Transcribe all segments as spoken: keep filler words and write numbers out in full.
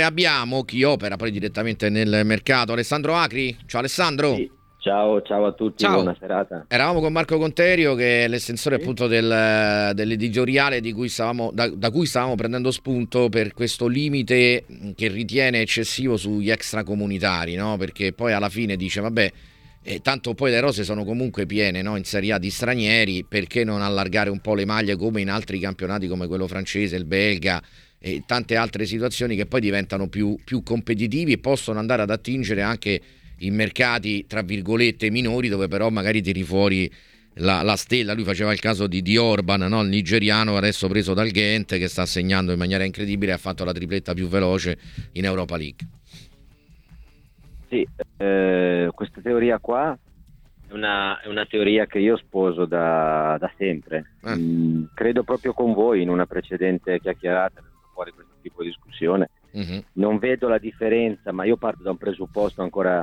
abbiamo chi opera poi direttamente nel mercato, Alessandro Acri. Ciao Alessandro. Sì. Ciao, ciao a tutti, ciao. Buona serata. Eravamo con Marco Conterio, che è l'estensore sì. appunto del, dell'editoriale di cui stavamo, da, da cui stavamo prendendo spunto per questo limite che ritiene eccessivo sugli extracomunitari, no? Perché poi alla fine dice vabbè, eh, tanto poi le rose sono comunque piene, no? In Serie A di stranieri, perché non allargare un po' le maglie come in altri campionati come quello francese, il belga e tante altre situazioni che poi diventano più, più competitivi e possono andare ad attingere anche in mercati tra virgolette minori, dove però magari tiri fuori la, la stella. Lui faceva il caso di, di Orban, no? Il nigeriano adesso preso dal Ghent, che sta segnando in maniera incredibile, ha fatto la tripletta più veloce in Europa League. Sì, eh, questa teoria qua è una, è una teoria che io sposo da, da sempre. eh. mm, credo proprio con voi in una precedente chiacchierata fuori questo tipo di discussione. uh-huh. Non vedo la differenza, ma io parto da un presupposto ancora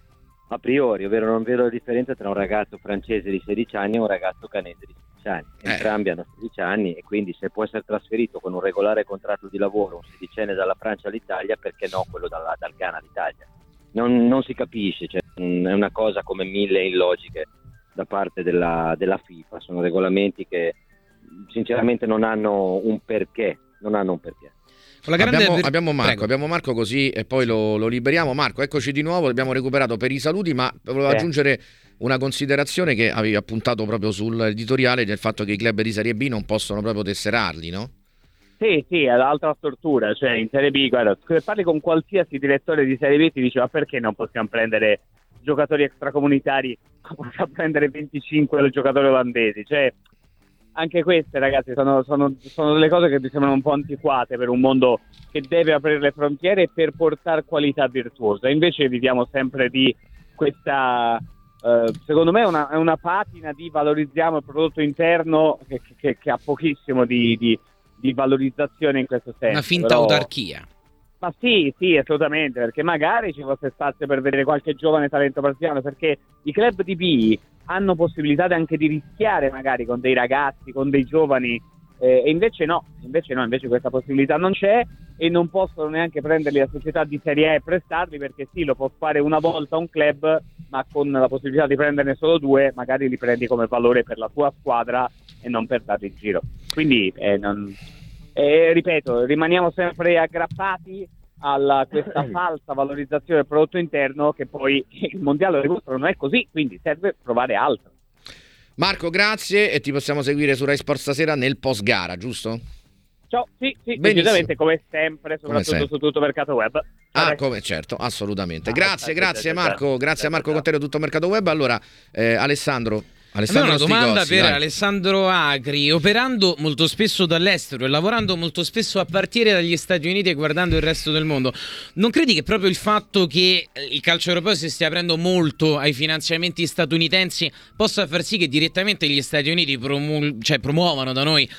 a priori, ovvero non vedo la differenza tra un ragazzo francese di sedici anni e un ragazzo canese di sedici anni. Entrambi eh. hanno sedici anni, e quindi se può essere trasferito con un regolare contratto di lavoro un sedicenne dalla Francia all'Italia, perché no quello dalla, dal Ghana all'Italia? Non, non si capisce, cioè, è una cosa come mille illogiche da parte della, della FIFA. Sono regolamenti che sinceramente non hanno un perché, non hanno un perché. Abbiamo, ver- abbiamo Marco, abbiamo Marco così e poi lo, lo liberiamo. Marco, eccoci di nuovo, abbiamo recuperato per i saluti, ma volevo eh. aggiungere una considerazione che avevi appuntato proprio sull'editoriale, del fatto che i club di Serie B non possono proprio tesserarli, no? Sì, sì, è l'altra stortura, cioè in Serie B, guarda, se parli con qualsiasi direttore di Serie B ti dice ma perché non possiamo prendere giocatori extracomunitari, possiamo prendere venticinque giocatori olandesi, cioè anche queste, ragazzi, sono, sono, sono delle cose che mi sembrano un po' antiquate per un mondo che deve aprire le frontiere per portare qualità virtuosa. Invece viviamo sempre di questa, eh, secondo me è una, è una patina di valorizziamo il prodotto interno che, che, che ha pochissimo di, di, di valorizzazione in questo senso. Una finta Però... autarchia. Ma sì, sì, assolutamente, perché magari ci fosse spazio per vedere qualche giovane talento brasiliano, perché i club di B hanno possibilità anche di rischiare magari con dei ragazzi, con dei giovani, eh, e invece no, invece no, invece questa possibilità non c'è, e non possono neanche prenderli la società di Serie A e prestarli, perché sì, lo può fare una volta un club, ma con la possibilità di prenderne solo due, magari li prendi come valore per la tua squadra e non per darli in giro. Quindi, eh, non... eh, ripeto, rimaniamo sempre aggrappati a questa falsa valorizzazione del prodotto interno, che poi il mondiale lo dimostra non è così, quindi serve provare altro. Marco, grazie, e ti possiamo seguire su Rai Sport stasera nel post gara, giusto? Ciao, sì, sì, decisamente, come sempre, soprattutto come sempre. Su tutto Mercato Web. Ah, ah come certo, assolutamente. Ah, grazie, grazie Marco, grazie a Marco Conterio, tutto Mercato Web. Allora, eh, Alessandro Abbiamo una domanda per dai. Alessandro Acri. Operando molto spesso dall'estero e lavorando molto spesso a partire dagli Stati Uniti e guardando il resto del mondo, non credi che proprio il fatto che il calcio europeo si stia aprendo molto ai finanziamenti statunitensi possa far sì che direttamente gli Stati Uniti promu- cioè promuovano da noi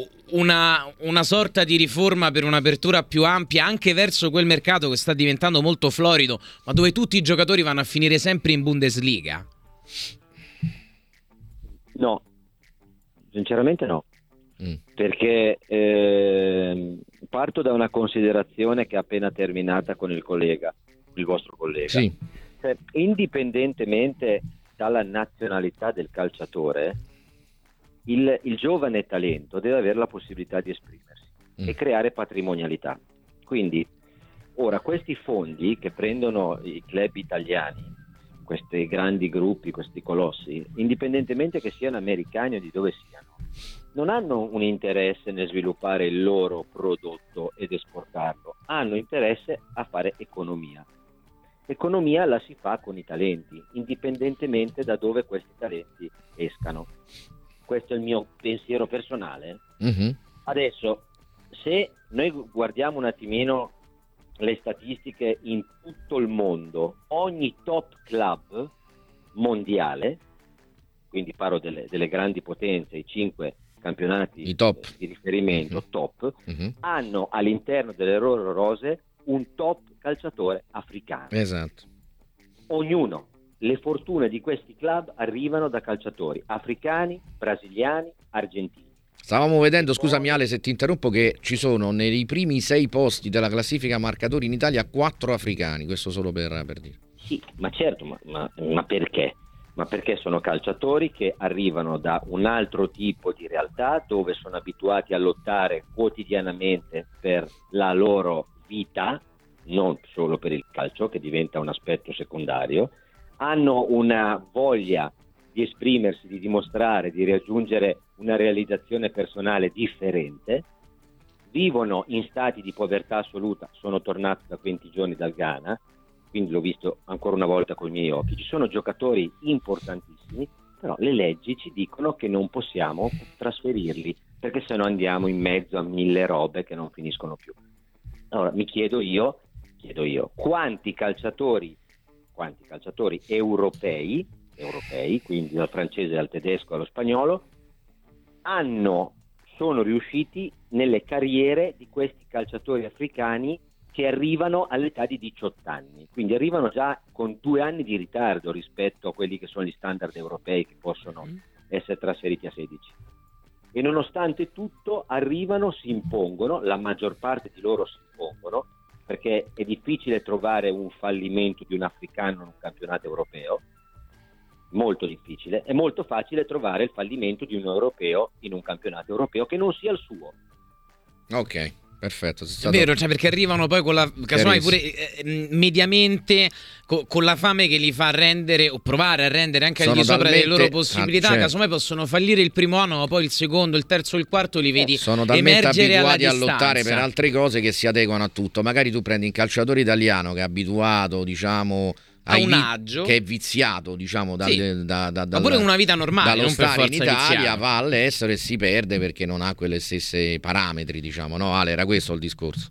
una, una sorta di riforma per un'apertura più ampia anche verso quel mercato che sta diventando molto florido, ma dove tutti i giocatori vanno a finire sempre in Bundesliga? No, sinceramente no, mm. perché eh, parto da una considerazione che è appena terminata con il collega, il vostro collega. Sì. Cioè, indipendentemente dalla nazionalità del calciatore, il, il giovane talento deve avere la possibilità di esprimersi mm. e creare patrimonialità. Quindi, ora, questi fondi che prendono i club italiani, questi grandi gruppi, questi colossi, indipendentemente che siano americani o di dove siano, non hanno un interesse nel sviluppare il loro prodotto ed esportarlo, hanno interesse a fare economia. Economia la si fa con i talenti, indipendentemente da dove questi talenti escano. Questo è il mio pensiero personale. Mm-hmm. Adesso, se noi guardiamo un attimino le statistiche in tutto il mondo, ogni top club mondiale, quindi parlo delle, delle grandi potenze, i cinque campionati I top. di riferimento uh-huh. top, uh-huh. hanno all'interno delle loro rose un top calciatore africano. Esatto. Ognuno. Le fortune di questi club arrivano da calciatori africani, brasiliani, argentini. Stavamo vedendo, scusami Ale se ti interrompo, che ci sono nei primi sei posti della classifica marcatori in Italia quattro africani, questo solo per, per dire. Sì, ma certo, ma, ma, ma perché? Ma perché sono calciatori che arrivano da un altro tipo di realtà dove sono abituati a lottare quotidianamente per la loro vita, non solo per il calcio che diventa un aspetto secondario, hanno una voglia di esprimersi, di dimostrare, di raggiungere una realizzazione personale differente, vivono in stati di povertà assoluta. Sono tornato da venti giorni dal Ghana, quindi l'ho visto ancora una volta con i miei occhi. Ci sono giocatori importantissimi, però le leggi ci dicono che non possiamo trasferirli, perché se no andiamo in mezzo a mille robe che non finiscono più. Allora mi chiedo io, chiedo io, quanti calciatori, quanti calciatori europei, europei, quindi dal francese al tedesco allo spagnolo, hanno, sono riusciti nelle carriere di questi calciatori africani che arrivano all'età di diciotto anni, quindi arrivano già con due anni di ritardo rispetto a quelli che sono gli standard europei che possono essere trasferiti a sedici. E nonostante tutto arrivano, si impongono, la maggior parte di loro si impongono, perché è difficile trovare un fallimento di un africano in un campionato europeo, molto difficile, è molto facile trovare il fallimento di un europeo in un campionato europeo che non sia il suo. Ok, perfetto. È vero, cioè perché arrivano poi con la casomai pure eh, mediamente co- con la fame che li fa rendere o provare a rendere anche al di sopra delle loro possibilità, ah, certo. Casomai possono fallire il primo anno, ma poi il secondo, il terzo, il quarto li vedi sono talmente emergere abituati alla a distanza. Lottare per altre cose che si adeguano a tutto. Magari tu prendi un calciatore italiano che è abituato, diciamo, a un agio, che è viziato, diciamo, dal, sì. da, da, da, ma pure una vita normale, dallo non per stare forza in Italia, viziato. Va all'estero e si perde perché non ha quelle stesse parametri, diciamo, no Ale, era questo il discorso?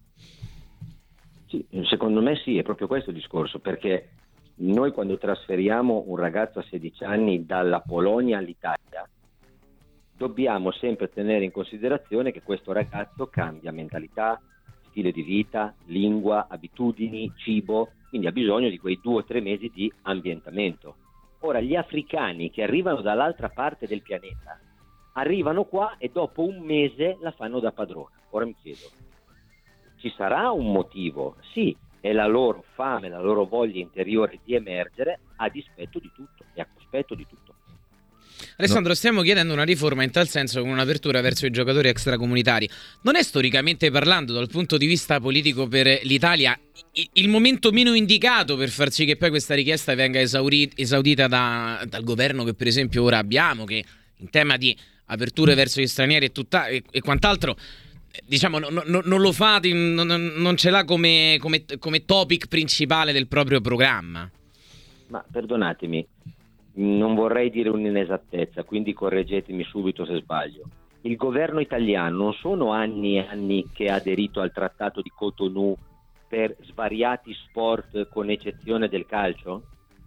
Sì, secondo me sì, è proprio questo il discorso, perché noi quando trasferiamo un ragazzo a sedici anni dalla Polonia all'Italia dobbiamo sempre tenere in considerazione che questo ragazzo cambia mentalità, stile di vita, lingua, abitudini, cibo, quindi ha bisogno di quei due o tre mesi di ambientamento. Ora, gli africani che arrivano dall'altra parte del pianeta arrivano qua e dopo un mese la fanno da padrona. Ora mi chiedo, ci sarà un motivo? Sì, è la loro fame, la loro voglia interiore di emergere a dispetto di tutto e a cospetto di tutto. Alessandro, stiamo chiedendo una riforma in tal senso, con un'apertura verso i giocatori extracomunitari. Non è storicamente parlando, dal punto di vista politico per l'Italia, il momento meno indicato per far sì che poi questa richiesta venga esauri- esaudita da, dal governo che per esempio ora abbiamo, che in tema di aperture verso gli stranieri e, tutta, e, e quant'altro, diciamo, no, no, non lo fa, non, non ce l'ha come, come, come topic principale del proprio programma? Ma perdonatemi, non vorrei dire un'inesattezza, quindi correggetemi subito se sbaglio. Il governo italiano non sono anni e anni che ha aderito al trattato di Cotonou per svariati sport con eccezione del calcio?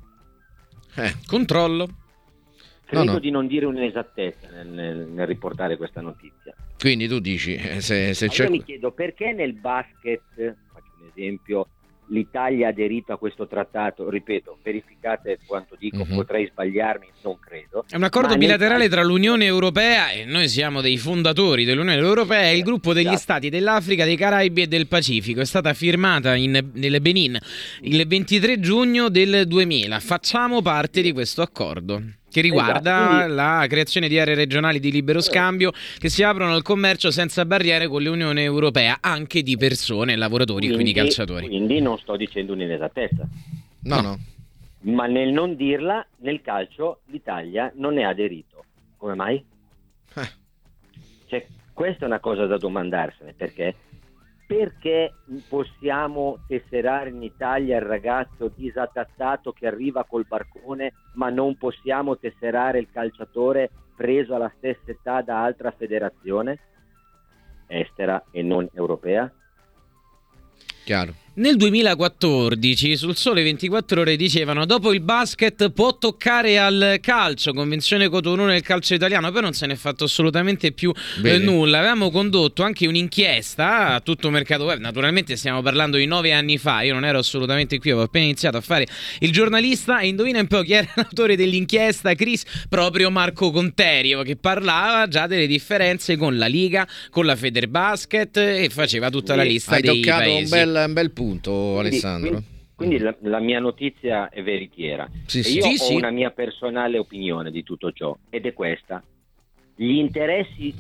Eh, controllo. Credo no, no. di non dire un'inesattezza nel, nel, nel riportare questa notizia. Quindi tu dici, se, se c'è... Io mi chiedo perché nel basket, faccio un esempio, l'Italia ha aderito a questo trattato, ripeto, verificate quanto dico, mm-hmm. potrei sbagliarmi, non credo. È un accordo bilaterale tra l'Unione Europea, e noi siamo dei fondatori dell'Unione Europea, e il gruppo degli esatto. stati dell'Africa, dei Caraibi e del Pacifico. È stata firmata in, nel Benin il ventitré giugno del duemila. Facciamo parte di questo accordo, che riguarda esatto, quindi... la creazione di aree regionali di libero scambio che si aprono al commercio senza barriere con l'Unione Europea, anche di persone, lavoratori, quindi, quindi calciatori. Quindi non sto dicendo un'inesattezza. No, no. Ma nel non dirla, nel calcio l'Italia non è aderito. Come mai? Eh. Cioè, questa è una cosa da domandarsene, perché perché possiamo tesserare in Italia il ragazzo disadattato che arriva col barcone, ma non possiamo tesserare il calciatore preso alla stessa età da altra federazione estera e non europea? Chiaro. Nel duemilaquattordici sul Sole ventiquattro Ore dicevano: dopo il basket può toccare al calcio, convenzione Cotonou nel calcio italiano, poi non se ne è fatto assolutamente più eh, nulla. Avevamo condotto anche un'inchiesta a tutto mercato web, naturalmente stiamo parlando di nove anni fa, io non ero assolutamente qui, avevo appena iniziato a fare il giornalista, e indovina un po' chi era l'autore dell'inchiesta, Chris? Proprio Marco Conterio, che parlava già delle differenze con la Liga, con la Federbasket, e faceva tutta la lista Hai dei toccato paesi. un bel, un bel punto, quindi, Alessandro. Quindi, quindi la, la mia notizia è veritiera. Sì, e sì. io Sì, ho sì. una mia personale opinione di tutto ciò, ed è questa: gli interessi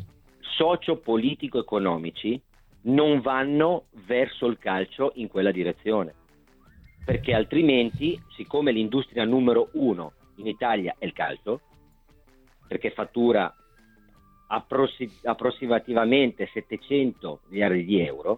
socio-politico-economici non vanno verso il calcio in quella direzione, perché altrimenti, siccome l'industria numero uno in Italia è il calcio, perché fattura approssi- approssimativamente settecento miliardi di euro,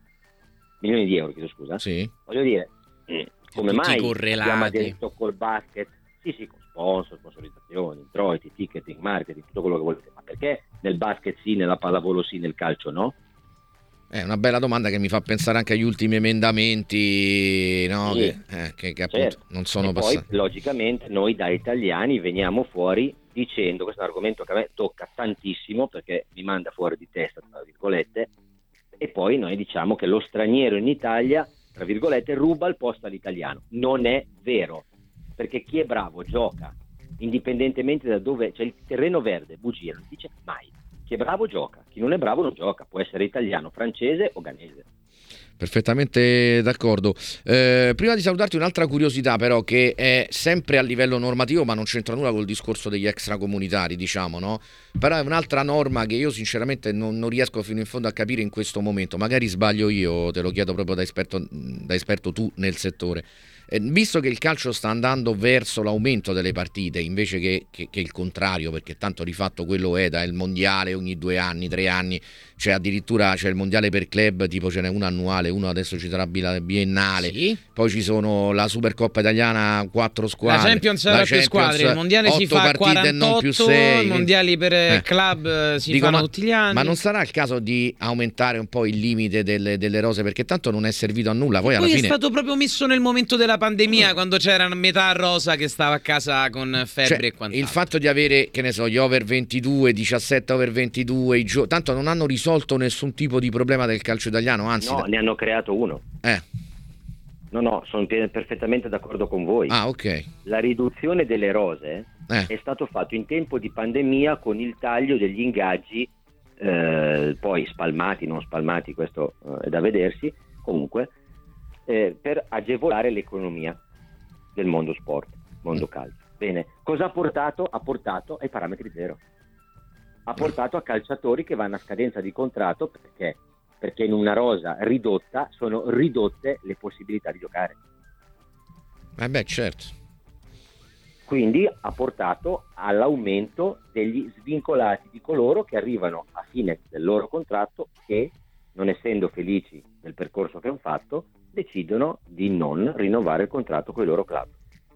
milioni di euro, chiedo scusa, Sì. voglio dire, eh, come Tutti mai correlati. abbiamo aderito col basket? Sì, sì, con sponsor, sponsorizzazioni, introiti, ticketing, marketing, tutto quello che volete, ma perché nel basket sì, nella pallavolo sì, nel calcio no? È una bella domanda che mi fa pensare anche agli ultimi emendamenti, no? Sì, che, eh, che, che appunto certo. non sono e passati. poi logicamente noi da italiani veniamo fuori dicendo, questo è un argomento che a me tocca tantissimo perché mi manda fuori di testa, tra virgolette, e poi noi diciamo che lo straniero in Italia, tra virgolette, ruba il posto all'italiano. Non è vero, perché chi è bravo gioca, indipendentemente da dove, cioè il terreno verde, bugia, non dice mai. Chi è bravo gioca, chi non è bravo non gioca, può essere italiano, francese o ghanese. Perfettamente d'accordo. Eh, prima di salutarti, un'altra curiosità però, che è sempre a livello normativo ma non c'entra nulla col discorso degli extracomunitari, diciamo, no? Però è un'altra norma che io sinceramente non, non riesco fino in fondo a capire in questo momento, magari sbaglio io, te lo chiedo proprio da esperto, da esperto tu nel settore. Eh, visto che il calcio sta andando verso l'aumento delle partite invece che, che, che il contrario, perché tanto di fatto quello è, da il mondiale ogni due anni, tre anni, c'è addirittura c'è il mondiale per club, tipo ce n'è uno annuale, uno adesso ci sarà la biennale, Sì. Poi ci sono la Supercoppa italiana, quattro squadre, La Champions sarà più squadre, il mondiale si fa partite, non più quarantotto, sei, i mondiali per eh. club si Dico, fanno ma, tutti gli anni. Ma non sarà il caso di aumentare un po' il limite delle, delle rose, perché tanto non è servito a nulla. Poi, alla Poi fine è stato proprio messo nel momento della pandemia, quando c'era metà rosa che stava a casa con febbre, cioè, e quant'altro. il fatto di avere, che ne so, gli over ventidue, diciassette over ventidue, i gio- tanto non hanno risolto nessun tipo di problema del calcio italiano, anzi No, da- ne hanno creato uno. eh. No, no, sono perfettamente d'accordo con voi. Ah, ok. La riduzione delle rose Eh. è stato fatto in tempo di pandemia con il taglio degli ingaggi, eh, poi spalmati, non spalmati, questo eh, è da vedersi, comunque, eh, per agevolare l'economia del mondo sport, mondo calcio. Bene, cosa ha portato? Ha portato ai parametri zero. Ha portato a calciatori che vanno a scadenza di contratto perché perché in una rosa ridotta sono ridotte le possibilità di giocare. Eh beh, certo. Quindi ha portato all'aumento degli svincolati, di coloro che arrivano a fine del loro contratto e, non essendo felici del percorso che hanno fatto, decidono di non rinnovare il contratto con i loro club.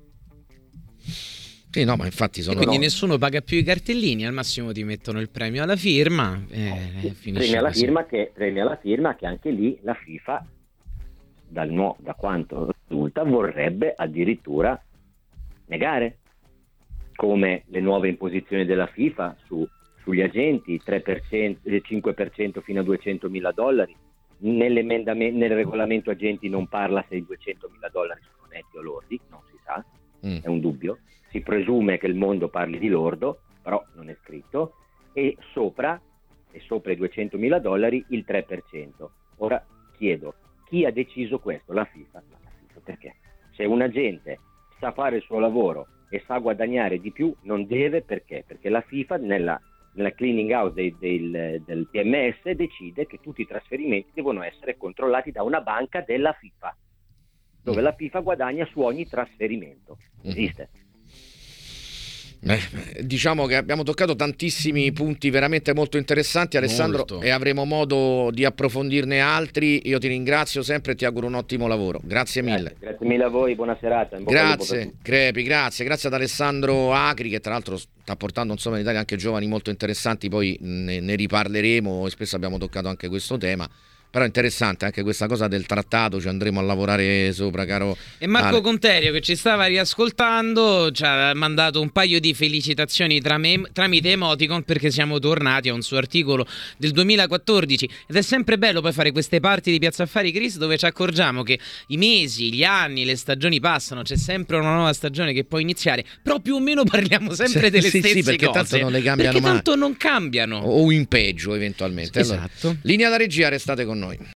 Sì, no, ma infatti sono... E quindi no. nessuno paga più i cartellini, al massimo ti mettono il premio alla firma e Sì, finisce premia alla così. firma che premia alla firma che anche lì la FIFA, dal no, da quanto risulta, vorrebbe addirittura negare, come le nuove imposizioni della FIFA su, sugli agenti, tre per cento, cinque per cento fino a duecentomila dollari. Nell'emendamento, nel regolamento agenti non parla se i duecentomila dollari sono netti o lordi, non si sa, Mm. è un dubbio. Si presume che il mondo parli di lordo, però non è scritto, e sopra, e sopra i duecentomila dollari il tre per cento. Ora chiedo, chi ha deciso questo? La FIFA? La FIFA perché? Se un agente sa fare il suo lavoro e sa guadagnare di più, non deve, perché? Perché la FIFA nella, nella cleaning house dei, del, del P M S decide che tutti i trasferimenti devono essere controllati da una banca della FIFA, dove la FIFA guadagna su ogni trasferimento. Esiste. Eh, diciamo che abbiamo toccato tantissimi punti veramente molto interessanti, Alessandro, Molto. e avremo modo di approfondirne altri. Io ti ringrazio sempre e ti auguro un ottimo lavoro. Grazie mille. Grazie, grazie mille a voi, buona serata. In bocca al lupo per Grazie, tutti. Crepi, grazie, grazie ad Alessandro Acri, che tra l'altro sta portando insomma in Italia anche giovani molto interessanti, poi ne, ne riparleremo, e spesso abbiamo toccato anche questo tema. Però è interessante anche questa cosa del trattato, ci andremo a lavorare sopra, caro. E Marco Ale. Conterio, che ci stava riascoltando, ci ha mandato un paio di felicitazioni tram- tramite emoticon, perché siamo tornati a un suo articolo del duemilaquattordici, ed è sempre bello poi fare queste parti di Piazza Affari, Chris, dove ci accorgiamo che i mesi, gli anni, le stagioni passano, c'è sempre una nuova stagione che può iniziare, però più o meno parliamo sempre Sì, delle sì, stesse sì, perché cose, tanto non le cambiano perché mai. tanto non cambiano, O in peggio eventualmente. esatto. Allora, linea da regia, restate con noi.